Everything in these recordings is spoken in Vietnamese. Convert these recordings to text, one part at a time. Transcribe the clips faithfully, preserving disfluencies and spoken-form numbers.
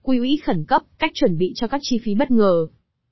Quỹ khẩn cấp, cách chuẩn bị cho các chi phí bất ngờ.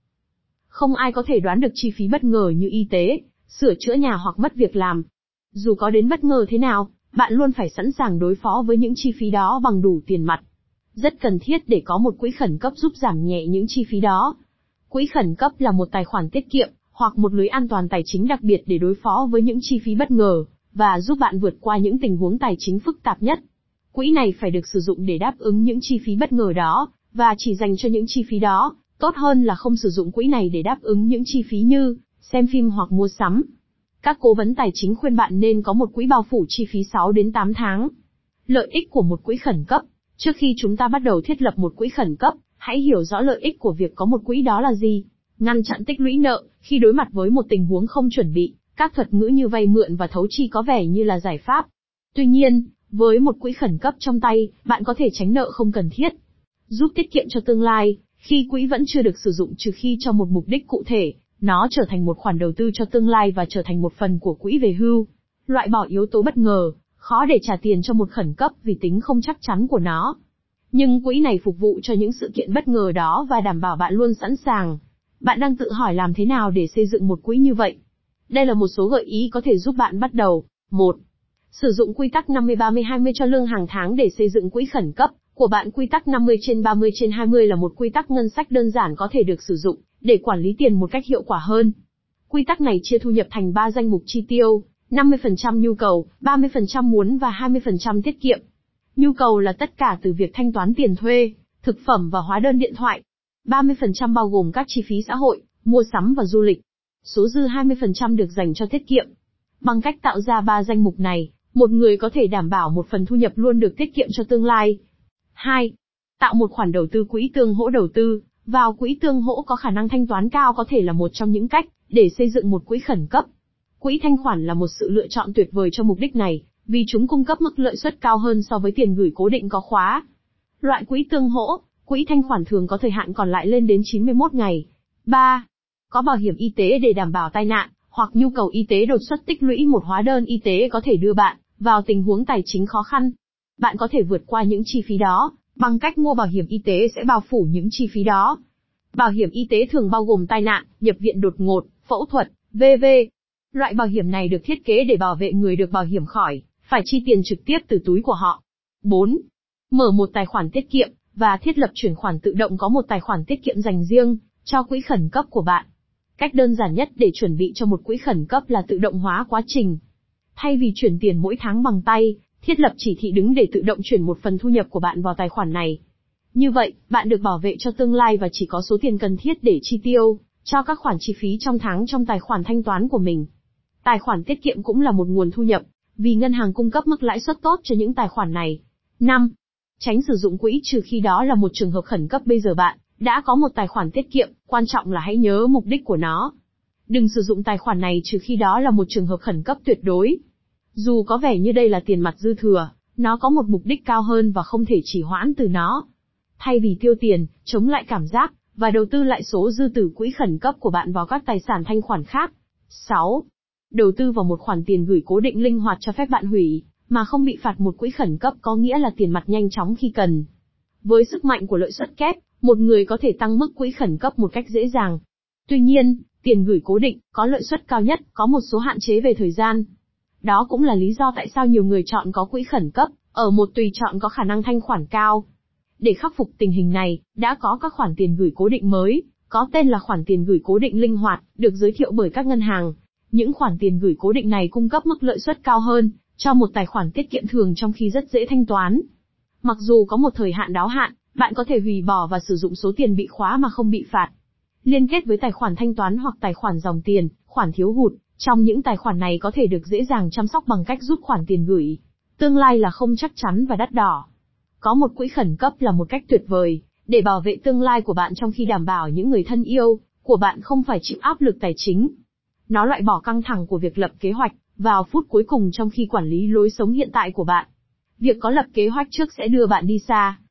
Không ai có thể đoán được chi phí bất ngờ như y tế, sửa chữa nhà hoặc mất việc làm. Dù có đến bất ngờ thế nào, bạn luôn phải sẵn sàng đối phó với những chi phí đó bằng đủ tiền mặt. Rất cần thiết để có một quỹ khẩn cấp giúp giảm nhẹ những chi phí đó. Quỹ khẩn cấp là một tài khoản tiết kiệm, hoặc một lưới an toàn tài chính đặc biệt để đối phó với những chi phí bất ngờ, và giúp bạn vượt qua những tình huống tài chính phức tạp nhất. Quỹ này phải được sử dụng để đáp ứng những chi phí bất ngờ đó, và chỉ dành cho những chi phí đó, tốt hơn là không sử dụng quỹ này để đáp ứng những chi phí như xem phim hoặc mua sắm. Các cố vấn tài chính khuyên bạn nên có một quỹ bao phủ chi phí sáu đến tám tháng. Lợi ích của một quỹ khẩn cấp. Trước khi chúng ta bắt đầu thiết lập một quỹ khẩn cấp, hãy hiểu rõ lợi ích của việc có một quỹ đó là gì. Ngăn chặn tích lũy nợ. Khi đối mặt với một tình huống không chuẩn bị, các thuật ngữ như vay mượn và thấu chi có vẻ như là giải pháp. Tuy nhiên, với một quỹ khẩn cấp trong tay, bạn có thể tránh nợ không cần thiết. Giúp tiết kiệm cho tương lai. Khi quỹ vẫn chưa được sử dụng trừ khi cho một mục đích cụ thể, nó trở thành một khoản đầu tư cho tương lai và trở thành một phần của quỹ về hưu. Loại bỏ yếu tố bất ngờ, khó để trả tiền cho một khẩn cấp vì tính không chắc chắn của nó. Nhưng quỹ này phục vụ cho những sự kiện bất ngờ đó và đảm bảo bạn luôn sẵn sàng. Bạn đang tự hỏi làm thế nào để xây dựng một quỹ như vậy? Đây là một số gợi ý có thể giúp bạn bắt đầu. một. Sử dụng quy tắc năm mươi ba mươi hai mươi cho lương hàng tháng để xây dựng quỹ khẩn cấp của bạn. Quy tắc năm mươi trên ba mươi trên hai mươi là một quy tắc ngân sách đơn giản có thể được sử dụng để quản lý tiền một cách hiệu quả hơn. Quy tắc này chia thu nhập thành ba danh mục chi tiêu, năm mươi phần trăm nhu cầu, ba mươi phần trăm muốn và hai mươi phần trăm tiết kiệm. Nhu cầu là tất cả từ việc thanh toán tiền thuê, thực phẩm và hóa đơn điện thoại. ba mươi phần trăm bao gồm các chi phí xã hội, mua sắm và du lịch. Số dư hai mươi phần trăm được dành cho tiết kiệm. Bằng cách tạo ra ba danh mục này, một người có thể đảm bảo một phần thu nhập luôn được tiết kiệm cho tương lai. hai. Tạo một khoản đầu tư quỹ tương hỗ. Đầu tư vào quỹ tương hỗ có khả năng thanh toán cao có thể là một trong những cách để xây dựng một quỹ khẩn cấp. Quỹ thanh khoản là một sự lựa chọn tuyệt vời cho mục đích này, vì chúng cung cấp mức lợi suất cao hơn so với tiền gửi cố định có khóa. Loại quỹ tương hỗ, quỹ thanh khoản thường có thời hạn còn lại lên đến chín mươi mốt ngày. ba. Có bảo hiểm y tế để đảm bảo tai nạn, hoặc nhu cầu y tế đột xuất. Tích lũy một hóa đơn y tế có thể đưa bạn vào tình huống tài chính khó khăn. Bạn có thể vượt qua những chi phí đó bằng cách mua bảo hiểm y tế sẽ bao phủ những chi phí đó. Bảo hiểm y tế thường bao gồm tai nạn, nhập viện đột ngột, phẫu thuật, vân vân. Loại bảo hiểm này được thiết kế để bảo vệ người được bảo hiểm khỏi phải chi tiền trực tiếp từ túi của họ. bốn. Mở một tài khoản tiết kiệm và thiết lập chuyển khoản tự động. Có một tài khoản tiết kiệm dành riêng cho quỹ khẩn cấp của bạn. Cách đơn giản nhất để chuẩn bị cho một quỹ khẩn cấp là tự động hóa quá trình. Thay vì chuyển tiền mỗi tháng bằng tay, thiết lập chỉ thị đứng để tự động chuyển một phần thu nhập của bạn vào tài khoản này. Như vậy, bạn được bảo vệ cho tương lai và chỉ có số tiền cần thiết để chi tiêu cho các khoản chi phí trong tháng trong tài khoản thanh toán của mình. Tài khoản tiết kiệm cũng là một nguồn thu nhập, vì ngân hàng cung cấp mức lãi suất tốt cho những tài khoản này. năm. Tránh sử dụng quỹ trừ khi đó là một trường hợp khẩn cấp. Bây giờ bạn đã có một tài khoản tiết kiệm, quan trọng là hãy nhớ mục đích của nó. Đừng sử dụng tài khoản này trừ khi đó là một trường hợp khẩn cấp tuyệt đối. Dù có vẻ như đây là tiền mặt dư thừa, nó có một mục đích cao hơn và không thể trì hoãn từ nó. Thay vì tiêu tiền, chống lại cảm giác, và đầu tư lại số dư từ quỹ khẩn cấp của bạn vào các tài sản thanh khoản khác. sáu. Đầu tư vào một khoản tiền gửi cố định linh hoạt cho phép bạn hủy, mà không bị phạt. Một quỹ khẩn cấp có nghĩa là tiền mặt nhanh chóng khi cần. Với sức mạnh của lợi suất kép, một người có thể tăng mức quỹ khẩn cấp một cách dễ dàng. Tuy nhiên, tiền gửi cố định, có lợi suất cao nhất, có một số hạn chế về thời gian. Đó cũng là lý do tại sao nhiều người chọn có quỹ khẩn cấp, ở một tùy chọn có khả năng thanh khoản cao. Để khắc phục tình hình này, đã có các khoản tiền gửi cố định mới, có tên là khoản tiền gửi cố định linh hoạt, được giới thiệu bởi các ngân hàng. Những khoản tiền gửi cố định này cung cấp mức lợi suất cao hơn cho một tài khoản tiết kiệm thường, trong khi rất dễ thanh toán. Mặc dù có một thời hạn đáo hạn, bạn có thể hủy bỏ và sử dụng số tiền bị khóa mà không bị phạt. Liên kết với tài khoản thanh toán hoặc tài khoản dòng tiền, khoản thiếu hụt, trong những tài khoản này có thể được dễ dàng chăm sóc bằng cách rút khoản tiền gửi. Tương lai là không chắc chắn và đắt đỏ. Có một quỹ khẩn cấp là một cách tuyệt vời để bảo vệ tương lai của bạn, trong khi đảm bảo những người thân yêu của bạn không phải chịu áp lực tài chính. Nó loại bỏ căng thẳng của việc lập kế hoạch vào phút cuối cùng trong khi quản lý lối sống hiện tại của bạn. Việc có lập kế hoạch trước sẽ đưa bạn đi xa.